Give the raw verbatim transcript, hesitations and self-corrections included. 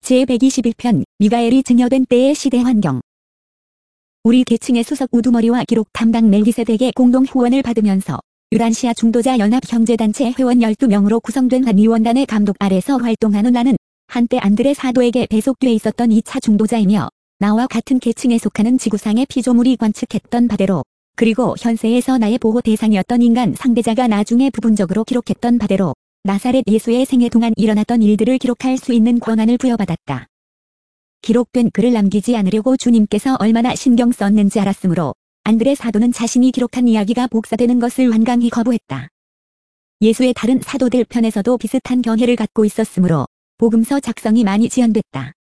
제백이십일 편 미가엘이 증여된 때의 시대 환경. 우리 계층의 수석 우두머리와 기록 담당 멜기세덱의 공동 후원을 받으면서 유란시아 중도자 연합 형제단체 회원 열두 명으로 구성된 한 위원단의 감독 아래서 활동하는 나는 한때 안드레 사도에게 배속돼 있었던 이 차 중도자이며 나와 같은 계층에 속하는 지구상의 피조물이 관측했던 바대로, 그리고 현세에서 나의 보호 대상이었던 인간 상대자가 나중에 부분적으로 기록했던 바대로 나사렛 예수의 생애 동안 일어났던 일들을 기록할 수 있는 권한을 부여받았다. 기록된 글을 남기지 않으려고 주님께서 얼마나 신경 썼는지 알았으므로 안드레 사도는 자신이 기록한 이야기가 복사되는 것을 완강히 거부했다. 예수의 다른 사도들 편에서도 비슷한 견해를 갖고 있었으므로 복음서 작성이 많이 지연됐다.